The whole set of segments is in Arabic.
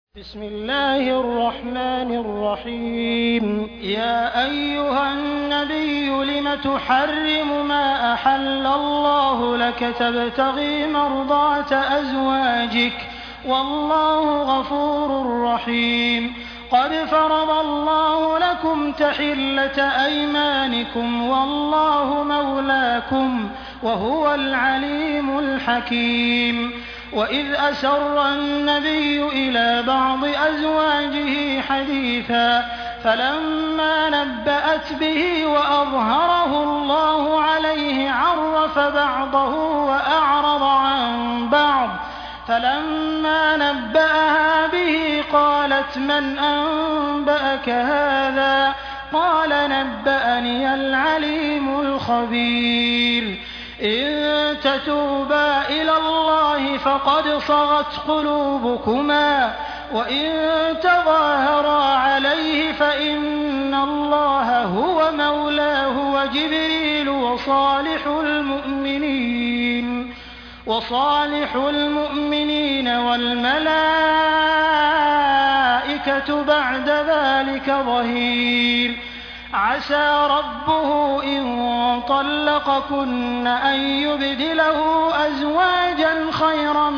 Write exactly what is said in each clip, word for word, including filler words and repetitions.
بسم الله الرحمن الرحيم يا أيها النبي لم تحرم ما أحل الله لك تبتغي مرضات أزواجك والله غفور رحيم قد فرض الله لكم تحلة أيمانكم والله مولاكم وهو العليم الحكيم وإذ أسر النبي إلى بعض أزواجه حديثا فلما نبأت به وأظهره الله عليه عرف بعضه وأعرض عن بعض فلما نبأها به قالت من أنبأك هذا قال نبأني العليم الخبير إن تتوبا إلى الله فقد صغت قلوبكما وإن تظاهرا عليه فإن الله هو مولاه وجبريل وصالح المؤمنين وصالح المؤمنين والملائكة بعد ذلك ظهير عسى ربه إن طلقكن أن يبدله أزواجا خيرا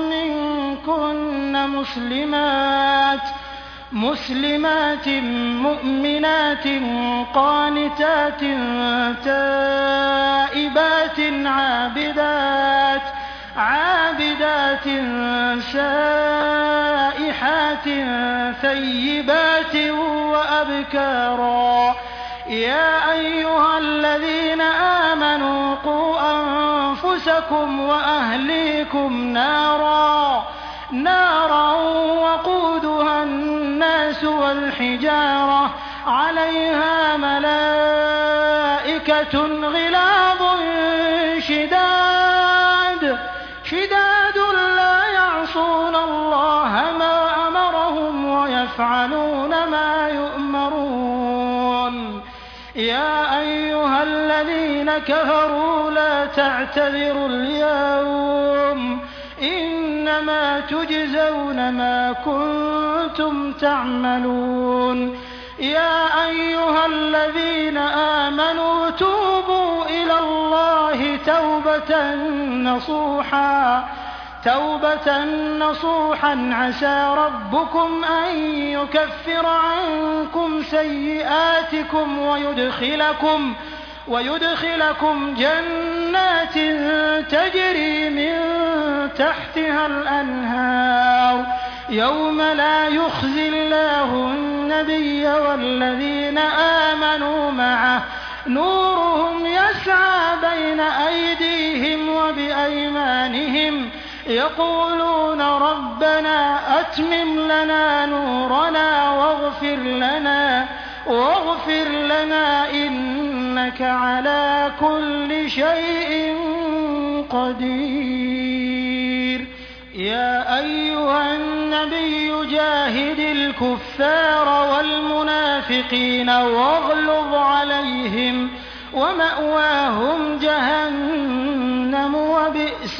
منكن مسلمات مسلمات مؤمنات قانتات تائبات عابدات عابدات سائحات ثيبات وأبكارا يا أيها الذين آمنوا قوا أنفسكم وأهليكم نارا نارا وقودها الناس والحجارة عليها ملائكة غلاظ شداد شداد لا يعصون الله ما أمرهم ويفعلون ما يؤمرون يا أيها الذين كفروا لا تعتذروا اليوم إنما تجزون ما كنتم تعملون يا أيها الذين آمنوا توبوا إلى الله توبة نصوحا توبة نصوحا عسى ربكم أن يكفر عنكم سيئاتكم ويدخلكم ويدخلكم جنات تجري من تحتها الأنهار يوم لا يخزي الله النبي والذين آمنوا معه نورهم يسعى بين أيديهم وبأيمانهم يقولون ربنا أتمم لنا نورنا واغفر لنا واغفر لنا إنك على كل شيء قدير يا أيها النبي جاهد الكفار والمنافقين واغلظ عليهم ومأواهم جهنم وبئس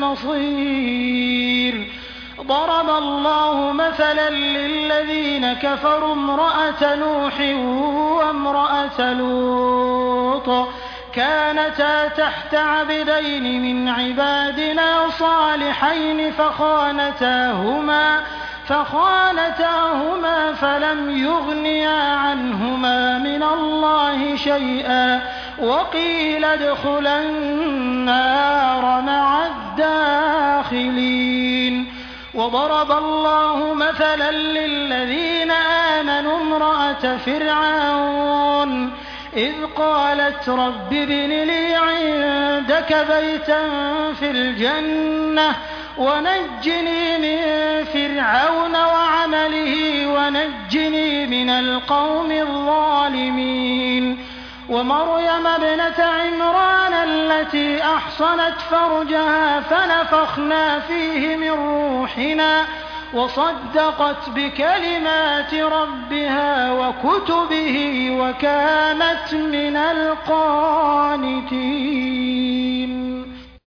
المصير ضرب الله مثلا للذين كفروا امرأة نوح وامرأة لوط كانتا تحت عبدين من عبادنا صالحين فخانتاهما فخانتاهما فلم يغنيا عنهما من الله شيئا وقيل ادخلا النار مع الداخلين وضرب الله مثلا للذين آمنوا امرأة فرعون إذ قالت رب ابن لي عندك بيتا في الجنة ونجني من فرعون وعمله ونجني من القوم الظالمين ومريم ابنة عمران التي أحصنت فرجها فنفخنا فيه من روحنا وصدقت بكلمات ربها وكتبه وكانت من القانتين.